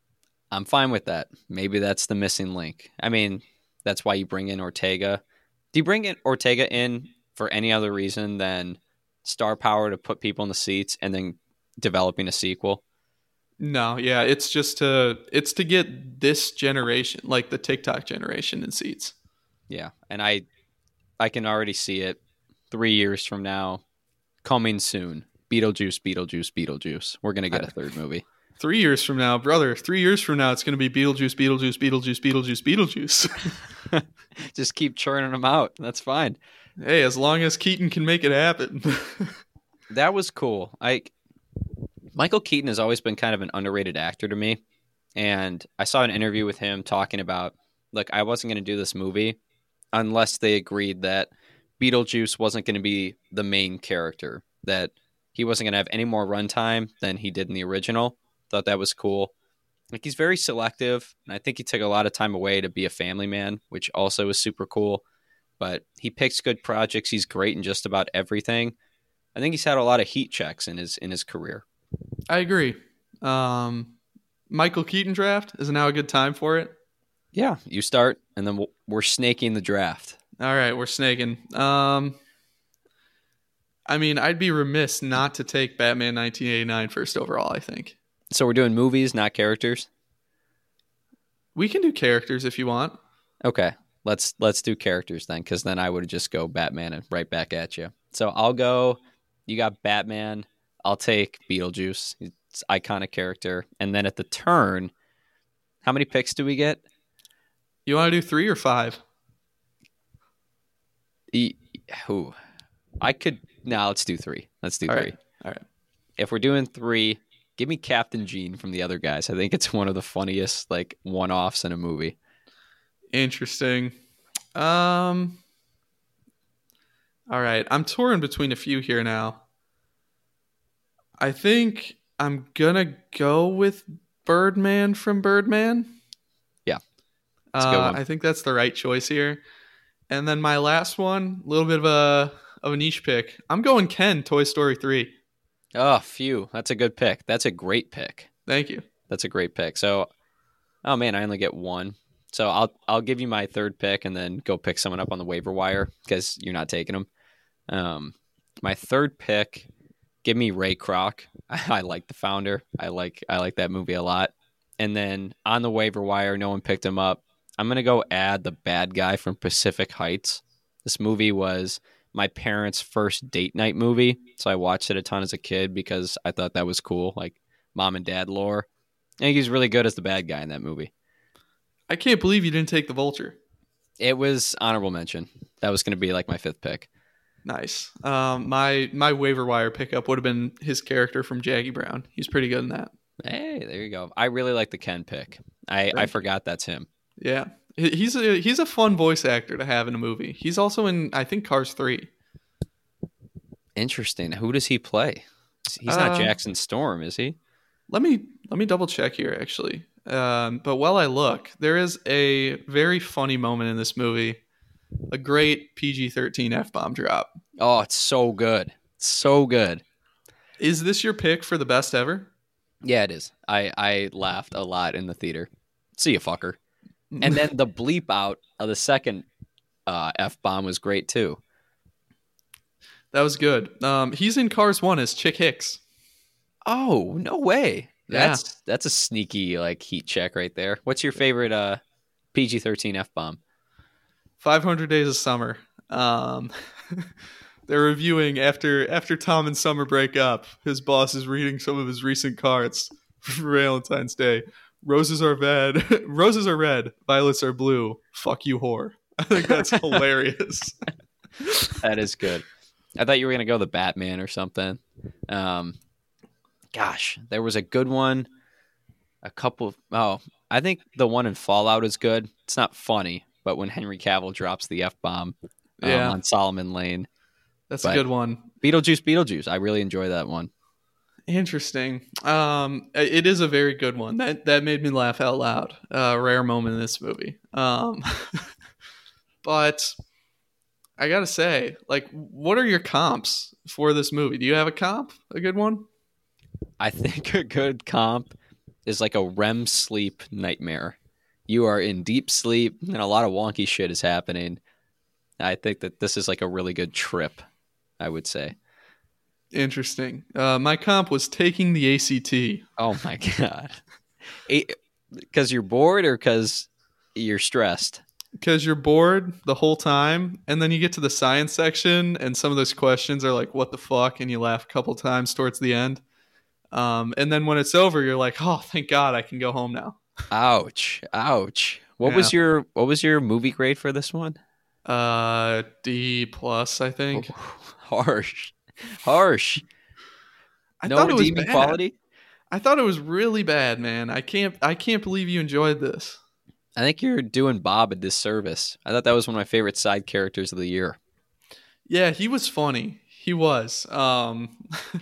I'm fine with that. Maybe that's the missing link. I mean, that's why you bring in Ortega. Do you bring in Ortega in for any other reason than star power to put people in the seats and then developing a sequel? No, yeah, it's just to it's to get this generation, like the TikTok generation, in seats. Yeah, and I I can already see it three years from now, coming soon. Beetlejuice, Beetlejuice, Beetlejuice. We're gonna get a third movie. Three years from now, brother. Three years from now, it's gonna be Beetlejuice, Beetlejuice, Beetlejuice, Beetlejuice, Beetlejuice. Just keep churning them out. That's fine. Hey, as long as Keaton can make it happen. That was cool. I Michael Keaton has always been kind of an underrated actor to me, and I saw an interview with him talking about, look, I wasn't going to do this movie unless they agreed that Beetlejuice wasn't going to be the main character, that he wasn't going to have any more runtime than he did in the original. Thought that was cool. Like, he's very selective, and I think he took a lot of time away to be a family man, which also is super cool. But he picks good projects. He's great in just about everything. I think he's had a lot of heat checks in his in his career. I agree. Um, Michael Keaton draft is now a good time for it. Yeah, you start, and then we're snaking the draft. All right, we're snaking. Um, I mean, I'd be remiss not to take Batman nineteen eighty-nine first overall, I think. So we're doing movies, not characters? We can do characters if you want. Okay, let's let's do characters then, because then I would just go Batman and right back at you. So I'll go, you got Batman, I'll take Beetlejuice. It's an iconic character. And then at the turn, how many picks do we get? You want to do three or five? E- Ooh, I could, no, let's do three. Let's do All three. right. All right. If we're doing three, give me Captain Gene from the other guys. I think it's one of the funniest, like, one-offs in a movie. Interesting. Um. All right. I'm torn between a few here now. I think I'm going to go with Birdman from Birdman. Yeah. That's a good one. Uh, I think that's the right choice here. And then my last one, a little bit of a of a niche pick. I'm going Ken, Toy Story three. Oh, phew. That's a good pick. That's a great pick. Thank you. That's a great pick. So, oh man, I only get one. So I'll I'll give you my third pick and then go pick someone up on the waiver wire because you're not taking them. Um, my third pick, give me Ray Kroc. I, I like the Founder. I like I like that movie a lot. And then on the waiver wire, no one picked him up. I'm gonna go add the bad guy from Pacific Heights. This movie was my parents' first date night movie, so I watched it a ton as a kid because I thought that was cool, like mom and dad lore. I think he's really good as the bad guy in that movie. I can't believe you didn't take the Vulture. It was honorable mention. That was going to be like my fifth pick. Nice. Um, my my waiver wire pickup would have been his character from Jackie Brown. He's pretty good in that. Hey, there you go. I really like the Ken pick. I, I forgot that's him. Yeah. He's a, he's a fun voice actor to have in a movie. He's also in, I think, Cars three. Interesting. Who does he play? He's not uh, Jackson Storm, is he? Let me let me double check here, actually. Um, but while I look, there is a very funny moment in this movie. A great P G thirteen F-bomb drop. Oh, it's so good. So good. Is this your pick for the best ever? Yeah, it is. I, I laughed a lot in the theater. See you, fucker. And then the bleep out of the second uh, F-bomb was great, too. That was good. Um, he's in Cars one as Chick Hicks. Oh, no way. That's yeah. that's a sneaky like heat check right there. What's your favorite uh, P G thirteen F-bomb? five hundred Days of Summer. Um, they're reviewing after after Tom and Summer break up. His boss is reading some of his recent cards for Valentine's Day. Roses are red. Roses are red. Violets are blue. Fuck you, whore. I think that's hilarious. That is good. I thought you were gonna go the Batman or something. Um, gosh, there was a good one. A couple. Of, oh, I think the one in Fallout is good. It's not funny, but when Henry Cavill drops the F-bomb um, yeah. on Solomon Lane, that's but a good one. Beetlejuice, Beetlejuice. I really enjoy that one. Interesting. Um, it is a very good one. That that made me laugh out loud. Uh, rare moment in this movie. Um, but I gotta say, like, what are your comps for this movie? Do you have a comp? A good one? I think a good comp is like a R E M sleep nightmare. You are in deep sleep, and a lot of wonky shit is happening. I think that this is like a really good trip, I would say. Interesting. Uh, my comp was taking the A C T. Oh my God. Because you're bored or because you're stressed? Because you're bored the whole time, and then you get to the science section, and some of those questions are like, what the fuck? And you laugh a couple times towards the end. Um, and then when it's over, you're like, oh, thank God I can go home now. Ouch. Ouch. What Yeah. was your what was your movie grade for this one? Uh, D plus, I think. Oh, harsh. Harsh. I No thought it was redeeming bad. quality? I thought it was really bad, man. I can't I can't believe you enjoyed this. I think you're doing Bob a disservice. I thought that was one of my favorite side characters of the year. Yeah, he was funny. He was. Um,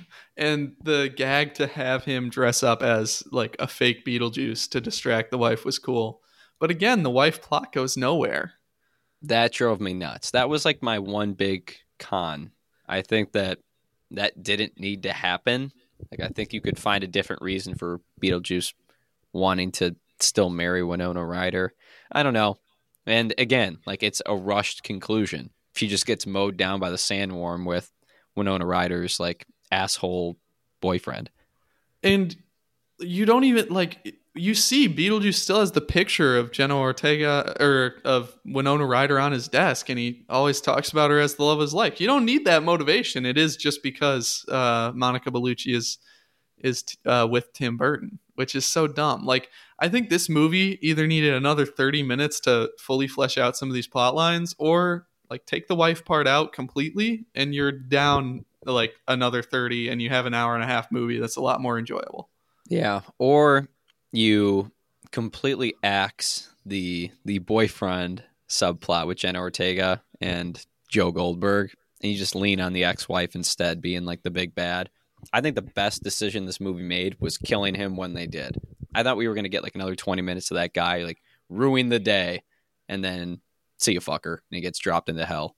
and the gag to have him dress up as like a fake Beetlejuice to distract the wife was cool. But again, the wife plot goes nowhere. That drove me nuts. That was like my one big con. I think that that didn't need to happen. Like, I think you could find a different reason for Beetlejuice wanting to still marry Winona Ryder. I don't know. And again, like, it's a rushed conclusion. She just gets mowed down by the sandworm with Winona Ryder's like asshole boyfriend. And you don't even like you see Beetlejuice still has the picture of Jenna Ortega or of Winona Ryder on his desk, and he always talks about her as the love of his life. You don't need that motivation. It is just because uh, Monica Bellucci is is uh, with Tim Burton, which is so dumb. Like, I think this movie either needed another thirty minutes to fully flesh out some of these plot lines, or like take the wife part out completely, and you're down like another thirty, and you have an hour and a half movie that's a lot more enjoyable. Yeah, or you completely axe the the boyfriend subplot with Jenna Ortega and Joe Goldberg, and you just lean on the ex-wife instead, being like the big bad. I think the best decision this movie made was killing him when they did. I thought we were going to get like another twenty minutes of that guy like ruin the day, and then see you fucker, and he gets dropped into hell.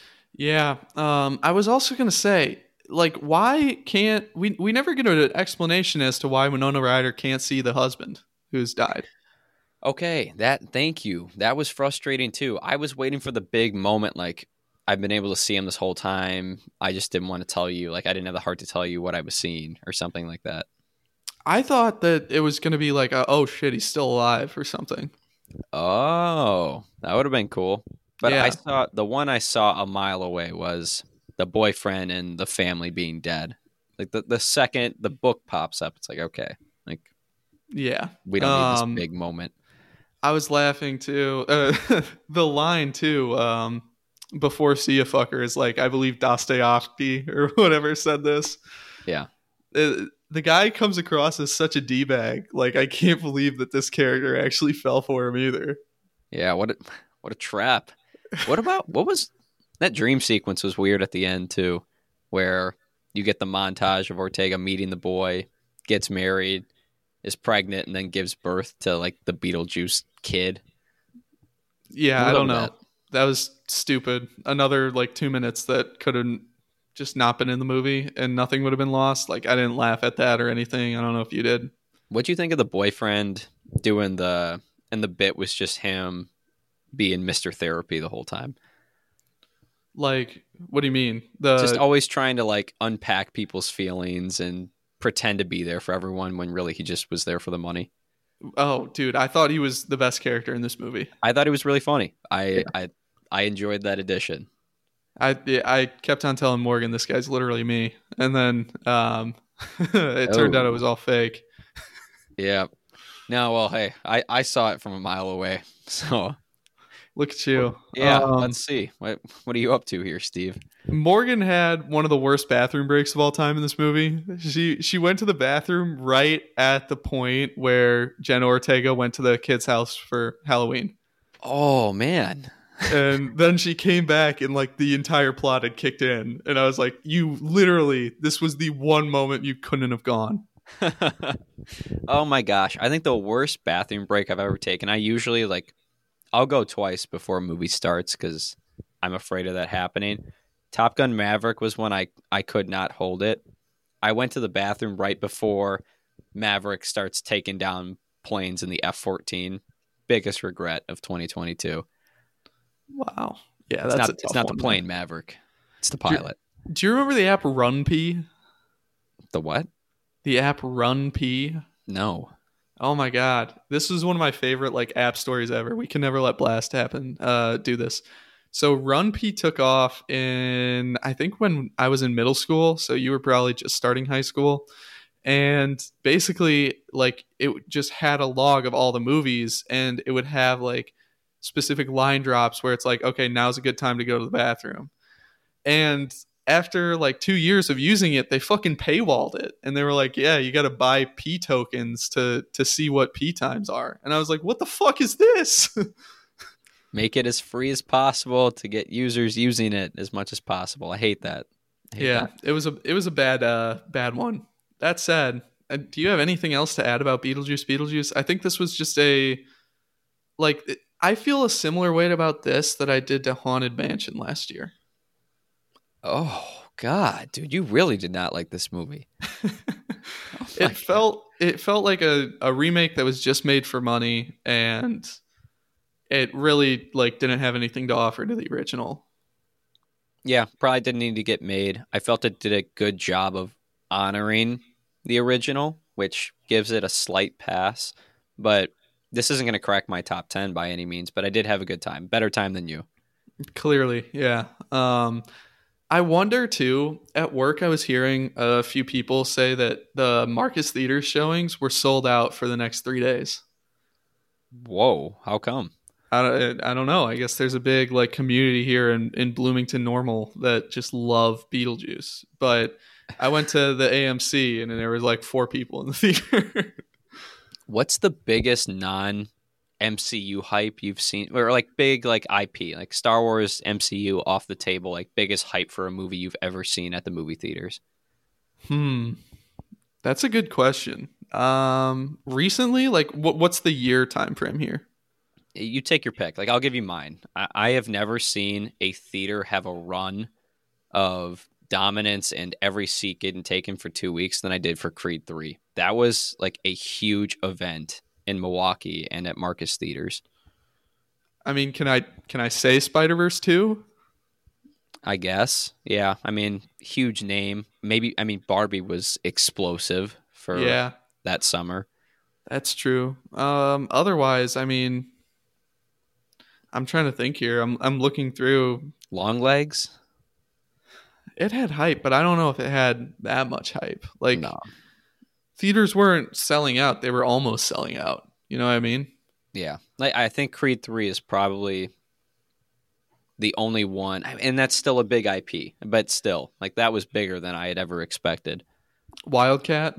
Yeah, um, I was also going to say, like, why can't we? We never get an explanation as to why Winona Ryder can't see the husband who's died. Okay, that thank you. That was frustrating too. I was waiting for the big moment, like, I've been able to see him this whole time. I just didn't want to tell you. Like, I didn't have the heart to tell you what I was seeing or something like that. I thought that it was going to be like, a, oh shit, he's still alive or something. Oh, that would have been cool. But Yeah. I saw the one I saw a mile away was the boyfriend and the family being dead. Like the, the second the book pops up, it's like, okay, like, Yeah. we don't Um, need this big moment. I was laughing too. Uh, the line too, um, before see a fucker is like, I believe Dostoevsky or whatever said this. Yeah. Uh, the guy comes across as such a D-bag. Like, I can't believe that this character actually fell for him either. Yeah, what a, what a trap. What about, what was, that dream sequence was weird at the end too, where you get the montage of Ortega meeting the boy, gets married, is pregnant, and then gives birth to like the Beetlejuice kid. Yeah, What I don't about know. that? That was stupid. Another like two minutes that could have just not been in the movie and nothing would have been lost. Like, I didn't laugh at that or anything. I don't know if you did. What'd you think of the boyfriend doing the, and the bit was just him being Mister Therapy the whole time? Like, what do you mean? The Just always trying to like unpack people's feelings and pretend to be there for everyone when really he just was there for the money. oh, dude, I thought he was the best character in this movie. I thought it was really funny. I I, I enjoyed that addition. I yeah, I kept on telling Morgan this guy's literally me, and then um, it turned Oh. out it was all fake. Yeah. No, well, hey, I, I saw it from a mile away. So Look at you. yeah, Um, let's see. What what are you up to here, Steve? Morgan had one of the worst bathroom breaks of all time in this movie. She she went to the bathroom right at the point where Jenna Ortega went to the kid's house for Halloween. Oh man. And then she came back and like the entire plot had kicked in. And I was like, you literally, this was the one moment you couldn't have gone. Oh my gosh. I think the worst bathroom break I've ever taken. I usually like I'll go twice before a movie starts because I'm afraid of that happening. Top Gun Maverick was when I, I could not hold it. I went to the bathroom right before Maverick starts taking down planes in the F fourteen. Biggest regret of twenty twenty-two. Wow. Yeah, It's that's not a tough it's not the one, plane man. Maverick. It's the Do you, pilot. do you remember the app RunPee? The what? The app RunPee? No. Oh my god, this is one of my favorite like app stories ever. We can never let Blast happen. Uh, do this. So RunPee took off in I think when I was in middle school. So you were probably just starting high school, and basically like it just had a log of all the movies, and it would have like specific line drops where it's like, okay, now's a good time to go to the bathroom. And after like two years of using it, they fucking paywalled it, and they were like, "Yeah, you got to buy P tokens to to see what P times are." And I was like, "What the fuck is this?" Make it as free as possible to get users using it as much as possible. I hate that. I hate Yeah, that. it was a it was a bad uh bad one. That said, uh, do you have anything else to add about Beetlejuice? Beetlejuice. I think this was just a like I feel a similar weight about this that I did to Haunted Mansion last year. Oh God, dude, you really did not like this movie. Oh my It felt it felt like a, a remake that was just made for money, and it really like didn't have anything to offer to the original. Yeah, probably didn't need to get made. I felt it did a good job of honoring the original, which gives it a slight pass. But this isn't going to crack my top ten by any means, but I did have a good time. Better time than you. Clearly, yeah. Um, I wonder too, at work, I was hearing a few people say that the Marcus Theater showings were sold out for the next three days. Whoa, how come? I don't, I don't know. I guess there's a big like community here in, in Bloomington Normal that just love Beetlejuice. But I went to the A M C and there was like four people in the theater. What's the biggest non M C U hype you've seen, or like big like I P, like Star Wars, M C U off the table, like biggest hype for a movie you've ever seen at the movie theaters? Hmm, that's a good question. Um, recently, like what what's the year time frame here? You take your pick. Like I'll give you mine. I, I have never seen a theater have a run of dominance and every seat getting taken for two weeks than I did for Creed three. That was like a huge event in Milwaukee and at Marcus Theaters. I mean, can I can I say Spider-Verse two? I guess. Yeah. I mean, huge name. Maybe, I mean, Barbie was explosive for Yeah, that summer. that's true. Um, otherwise, I mean, I'm trying to think here. I'm I'm looking through. Long legs? It had hype, but I don't know if it had that much hype. Like No. theaters weren't selling out; they were almost selling out. You know what I mean? Yeah. Like, I think Creed three is probably the only one, and that's still a big I P, but still, like that was bigger than I had ever expected. Wildcat.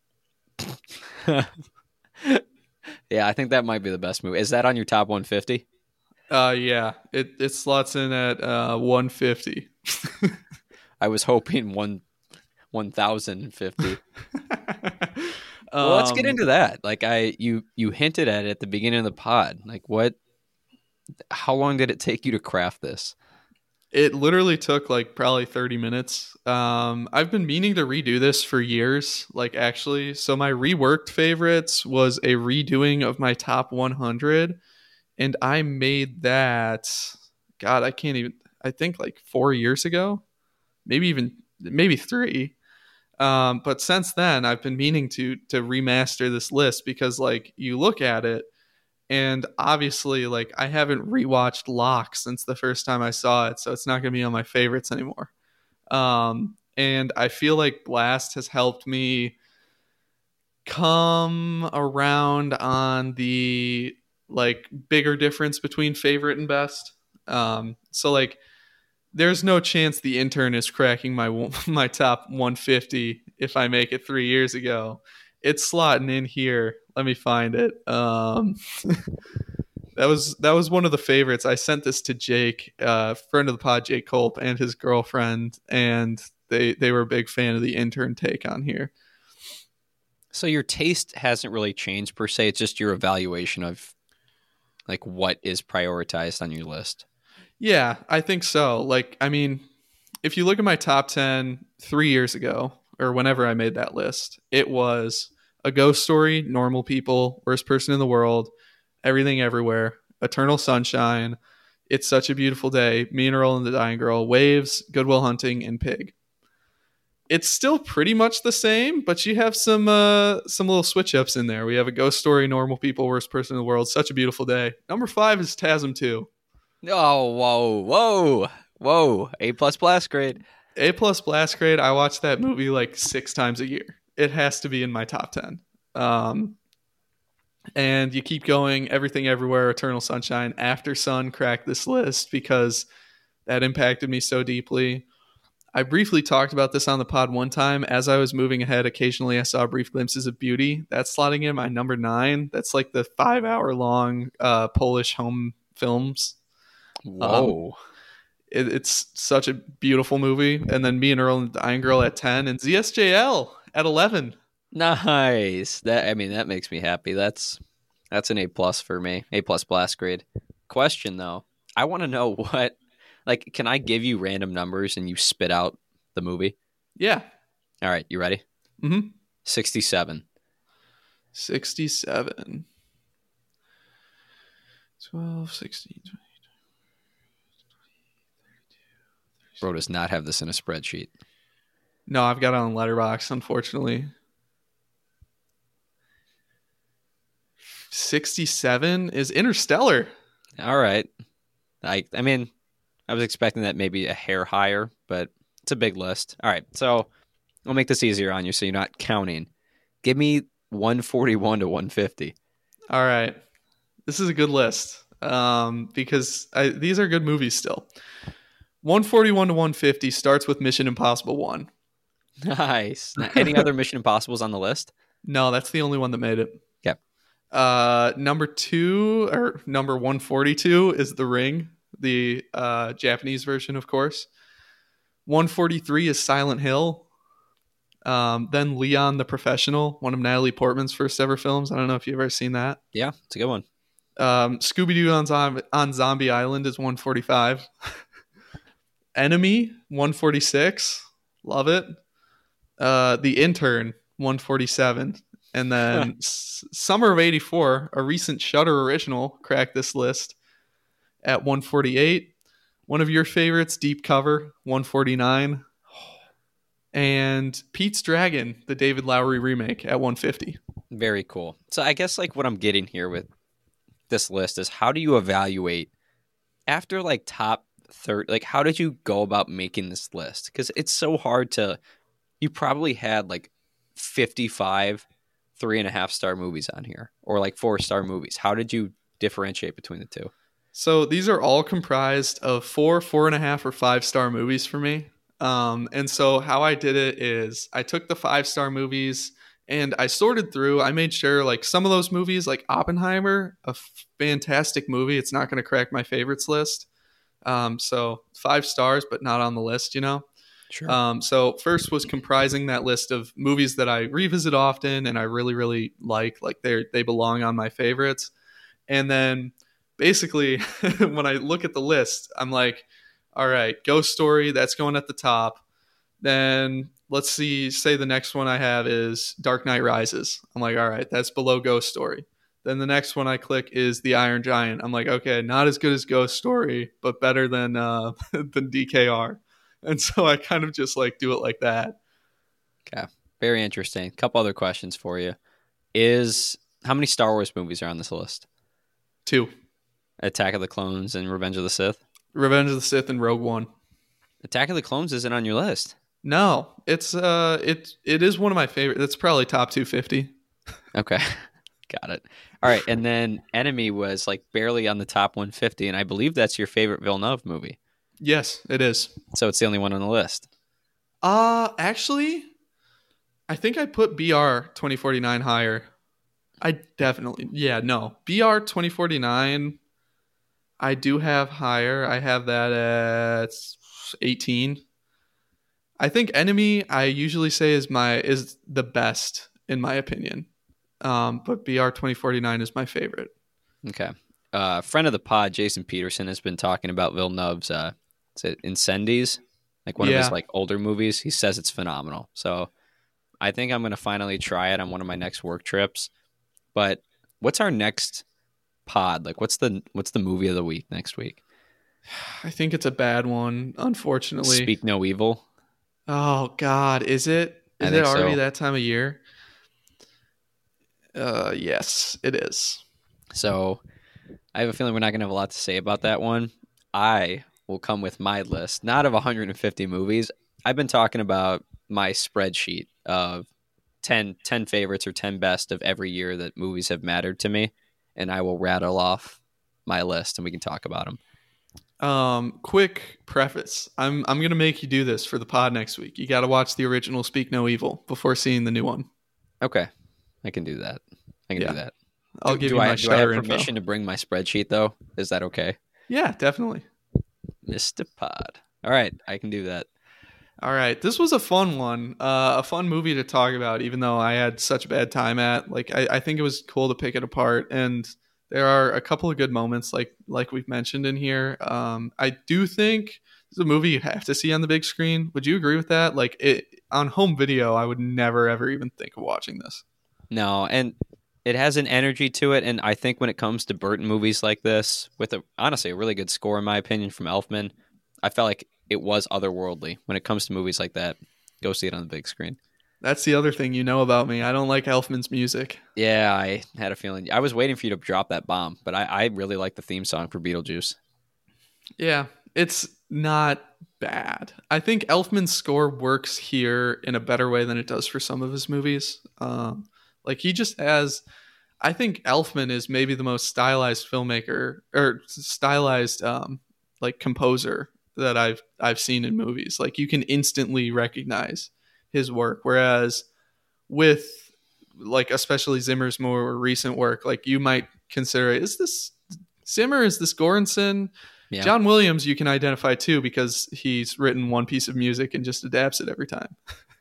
Yeah, I think that might be the best movie. Is that on your top one fifty? Uh, yeah, it it slots in at uh one fifty. I was hoping one one thousand fifty. Well, let's get Um, into that. Like I, you, you hinted at it at the beginning of the pod. Like what? How long did it take you to craft this? It literally took like probably thirty minutes. Um, I've been meaning to redo this for years, like actually. So my reworked favorites was a redoing of my top one hundred, and I made that. God, I can't even. I think like four years ago, maybe even maybe three. Um, but since then, I've been meaning to to remaster this list because like you look at it. And obviously, like I haven't rewatched Locke since the first time I saw it, so it's not going to be on my favorites anymore. Um, and I feel like Blast has helped me come around on the like bigger difference between favorite and best. Um, so like, there's no chance the intern is cracking my my top one fifty if I make it three years ago. It's slotting in here. Let me find it. Um, that was that was one of the favorites. I sent this to Jake, uh, friend of the pod, Jake Culp, and his girlfriend, and they they were a big fan of the intern take on here. So your taste hasn't really changed per se. It's just your evaluation of like what is prioritized on your list. Yeah, I think so. Like, I mean, if you look at my top ten three years ago, or whenever I made that list, it was A Ghost Story, Normal People, Worst Person in the World, Everything Everywhere, Eternal Sunshine, It's Such a Beautiful Day, Me and Earl and the Dying Girl, Waves, Good Will Hunting, and Pig. It's still pretty much the same, but you have some uh, some little switch ups in there. We have A Ghost Story, Normal People, Worst Person in the World, Such a Beautiful Day. Number five is TASM two. Oh, whoa, whoa, whoa. A plus blast grade. A plus blast grade. I watch that movie like six times a year. It has to be in my top ten. Um, and you keep going. Everything Everywhere, Eternal Sunshine, After Sun cracked this list because that impacted me so deeply. I briefly talked about this on the pod one time. As I was moving ahead, occasionally I saw brief glimpses of beauty. That's slotting in my number nine. That's like the five hour long uh, Polish home films. Whoa. Um, it, it's such a beautiful movie. And then Me and Earl and the Dying Girl at ten, and Z S J L at eleven. Nice. That I mean, that makes me happy. That's that's an A plus for me. A plus blast grade. Question though, I want to know what. Like, can I give you random numbers and you spit out the movie? Yeah. All right, you ready? Mm-hmm. sixty-seven. sixty-seven. twelve, sixteen, twenty. Bro does not have this in a spreadsheet. No, I've got it on Letterboxd, unfortunately. sixty-seven is Interstellar. All right. I I mean, I was expecting that maybe a hair higher, but it's a big list. All right, so I'll make this easier on you so you're not counting. Give me one forty-one to one fifty. All right. This is a good list um, because I, these are good movies still. one forty-one to one fifty starts with Mission Impossible one. Nice. Now, any other Mission Impossibles on the list? No, that's the only one that made it. Yep. Uh, number two, or number one forty-two is The Ring, the uh, Japanese version, of course. one forty-three is Silent Hill. Um, then Leon the Professional, one of Natalie Portman's first ever films. I don't know if you've ever seen that. Yeah, it's a good one. Um, Scooby-Doo on, Zom- on Zombie Island is one forty-five. Enemy, one forty-six. Love it. Uh, The Intern, one forty-seven. And then S- Summer of eighty-four, a recent Shudder original, cracked this list at one forty-eight. One of your favorites, Deep Cover, one forty-nine. And Pete's Dragon, the David Lowery remake, at one fifty. Very cool. So I guess like what I'm getting here with this list is how do you evaluate after like top thirty, like how did you go about making this list? Because it's so hard to, you probably had like fifty-five three and a half star movies on here or like four star movies. How did you differentiate between the two? So these are all comprised of four, four and a half, or five star movies for me. Um, and so how I did it is I took the five star movies and I sorted through. I made sure like some of those movies, like Oppenheimer, a fantastic movie. It's not going to crack my favorites list. Um, so five stars, but not on the list, you know? Sure. Um, so first was comprising that list of movies that I revisit often and I really, really like, like they they belong on my favorites. And then basically when I look at the list, I'm like, all right, Ghost Story, that's going at the top. Then let's see, say the next one I have is Dark Knight Rises. I'm like, all right, that's below Ghost Story. Then the next one I click is The Iron Giant. I'm like, okay, not as good as Ghost Story, but better than uh, than D K R. And so I kind of just like do it like that. Okay. Very interesting. A couple other questions for you. Is how many Star Wars movies are on this list? Two. Attack of the Clones and Revenge of the Sith? Revenge of the Sith and Rogue One. Attack of the Clones isn't on your list. No, it's uh it it is one of my favorite. That's probably top two fifty. Okay. Got it. All right. And then Enemy was like barely on the top one fifty. And I believe that's your favorite Villeneuve movie. Yes, it is. So it's the only one on the list. Uh, actually, I think I put B R twenty forty-nine higher. I definitely, yeah, no. B R twenty forty-nine, I do have higher. I have that at eighteen. I think Enemy, I usually say is my is the best in my opinion. Um, but B R twenty forty-nine is my favorite. Okay. Uh, friend of the pod, Jason Peterson, has been talking about Villeneuve's uh, is it Incendies? Like one Yeah. of his like older movies. He says it's phenomenal. So I think I'm going to finally try it on one of my next work trips. But what's our next pod? Like what's the what's the movie of the week next week? I think it's a bad one, unfortunately. Speak No Evil. Oh God, is it? I Is it think already so. that time of year? Uh, yes, it is. So I have a feeling we're not going to have a lot to say about that one. I will come with my list, not of one hundred fifty movies. I've been talking about my spreadsheet of ten, ten favorites or ten best of every year that movies have mattered to me. And I will rattle off my list and we can talk about them. Um, quick preface. I'm I'm gonna make you do this for the pod next week. You got to watch the original Speak No Evil before seeing the new one. Okay. I can do that. I can Yeah. do that. I'll Do, give do you I my do I have shutter permission info. to bring my spreadsheet though? Is that okay? Yeah, definitely. Mister Pod. All right, I can do that. All right, this was a fun one, uh, a fun movie to talk about. Even though I had such a bad time at, like, I, I think it was cool to pick it apart, and there are a couple of good moments, like like we've mentioned in here. Um, I do think it's a movie you have to see on the big screen. Would you agree with that? Like, it on home video, I would never ever even think of watching this. No, and it has an energy to it, and I think when it comes to Burton movies like this, with a honestly a really good score in my opinion from Elfman, I felt like it was otherworldly. When it comes to movies like that, go see it on the big screen. That's the other thing you know about me. I don't like Elfman's music. Yeah, I had a feeling. I was waiting for you to drop that bomb, but I, I really like the theme song for Beetlejuice. Yeah, it's not bad. I think Elfman's score works here in a better way than it does for some of his movies. Um, like he just has. I think Elfman is maybe the most stylized filmmaker or stylized um, like composer that I've I've seen in movies. Like you can instantly recognize his work, whereas with like especially Zimmer's more recent work, like you might consider is this Zimmer, is this Goranson? Yeah. John Williams you can identify too because he's written one piece of music and just adapts it every time.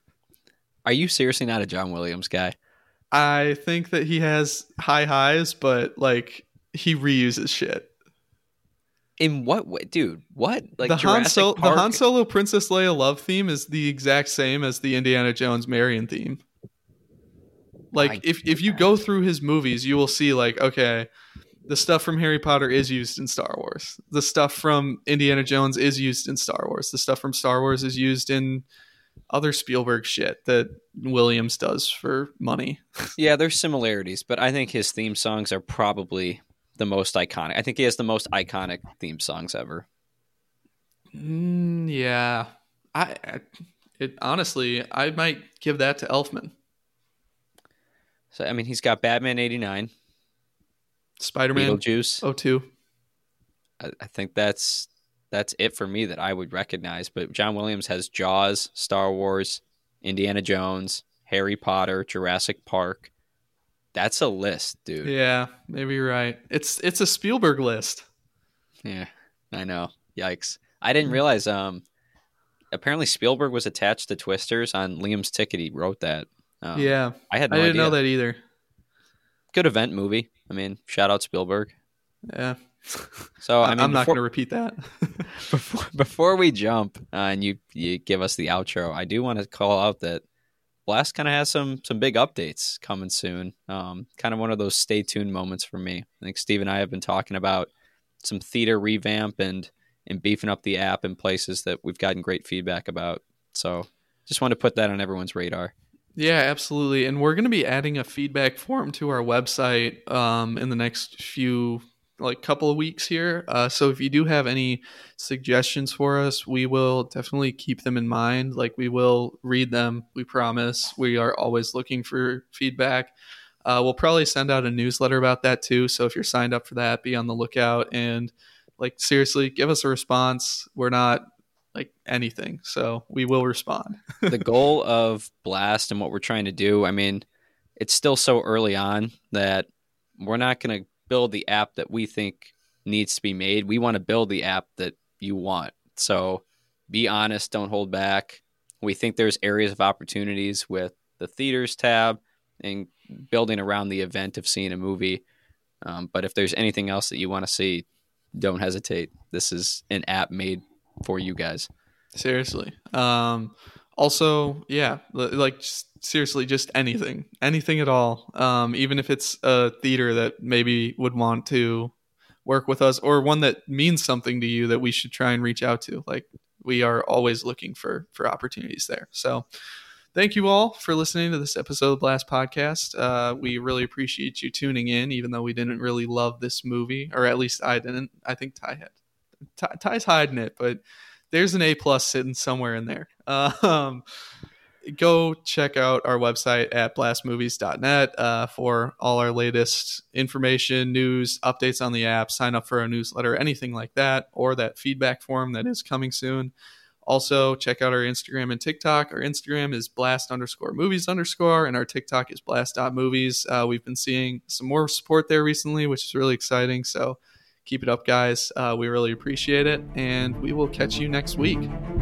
Are you seriously not a John Williams guy? I think that he has high highs, but like he reuses shit. In what way, dude? What like the Han, Jurassic Solo, the Park? Han Solo Princess Leia love theme is the exact same as the Indiana Jones Marion theme. Like I- if if you go through his movies, you will see like okay, the stuff from Harry Potter is used in Star Wars. The stuff from Indiana Jones is used in Star Wars. The stuff from Star Wars is used in other Spielberg shit that Williams does for money. Yeah, there's similarities, but I think his theme songs are probably the most iconic. I think he has the most iconic theme songs ever. Mm, yeah, I, I it honestly I might give that to Elfman. So I mean, he's got Batman eighty-nine, Spider-Man Beetlejuice. oh two. I, I think that's that's it for me that I would recognize. But John Williams has Jaws, Star Wars, Indiana Jones, Harry Potter, Jurassic Park. That's a list, dude. Yeah, maybe you're right. It's it's a Spielberg list. Yeah, I know. Yikes. I didn't realize um apparently Spielberg was attached to Twisters on Liam's ticket. He wrote that. Um, Yeah, I had no I didn't idea. know that either. Good event movie. I mean, shout out Spielberg. Yeah. So I mean, I'm not before, going to repeat that. before, before we jump uh, and you you give us the outro, I do want to call out that Blast kind of has some some big updates coming soon. Um, kind of one of those stay tuned moments for me. I think Steve and I have been talking about some theater revamp and and beefing up the app in places that we've gotten great feedback about. So just want to put that on everyone's radar. Yeah, absolutely. And we're going to be adding a feedback form to our website um, in the next few, like, couple of weeks here. Uh, so if you do have any suggestions for us, we will definitely keep them in mind. Like, we will read them. We promise. We are always looking for feedback. Uh, we'll probably send out a newsletter about that too. So if you're signed up for that, be on the lookout and, like, seriously, give us a response. We're not like anything, so we will respond. The goal of Blast and what we're trying to do, I mean, it's still so early on that we're not going to build the app that we think needs to be made. We want to build the app that you want. So be honest, don't hold back. We think there's areas of opportunities with the theaters tab and building around the event of seeing a movie. Um, but if there's anything else that you want to see, don't hesitate. This is an app made for you guys. Seriously. Um, also, yeah, like just, seriously, just anything, anything at all. Um, even if it's a theater that maybe would want to work with us, or one that means something to you that we should try and reach out to. Like, we are always looking for for opportunities there. So thank you all for listening to this episode of Blast Podcast. Uh, we really appreciate you tuning in, even though we didn't really love this movie, or at least I didn't. I think Ty had. Ty, Ty's hiding it, but there's an A plus sitting somewhere in there. Um, go check out our website at blast movies dot net uh, for all our latest information, news, updates on the app. Sign up for our newsletter, anything like that, or that feedback form that is coming soon. Also, check out our Instagram and TikTok. Our Instagram is blast underscore movies underscore, and our TikTok is blast.movies. Uh, we've been seeing some more support there recently, which is really exciting. So keep it up, guys. Uh, we really appreciate it, and we will catch you next week.